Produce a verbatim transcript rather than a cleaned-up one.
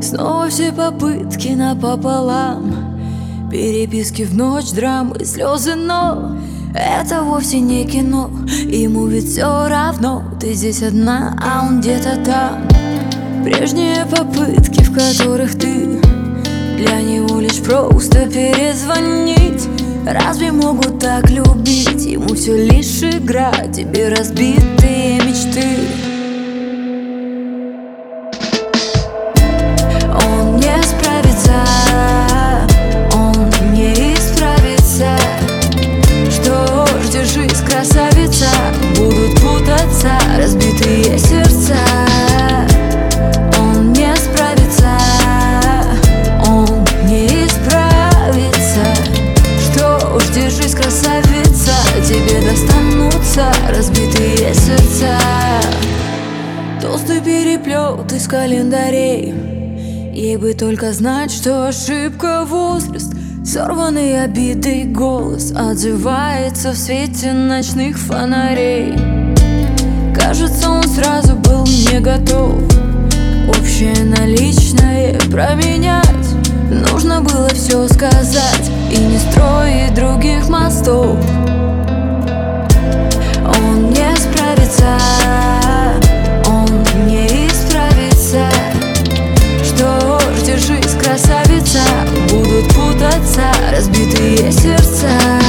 Снова все попытки напополам, переписки в ночь, драмы, слезы, но это вовсе не кино. Ему ведь все равно, ты здесь одна, а он где-то там. Прежние попытки, в которых ты для него лишь просто перезвонить. Разве могут так любить? Ему все лишь игра, тебе разбитые мечты. Он не справится, он не исправится. Что ж, держись, красавица, будут путаться разбитые сердца. Он не справится, он не исправится. Что ж, держись, красавица, тебе достанутся разбитые сердца. Толстый переплет из календарей, ей бы только знать, что ошибка возраст. Сорванный обидой голос отзывается в свете ночных фонарей. Кажется, он сразу был не готов общее на личное променять. Нужно было все сказать и не строить других мостов. Он не справится, он не исправится. Что ж, держись, красавица, будут путаться разбитые сердца.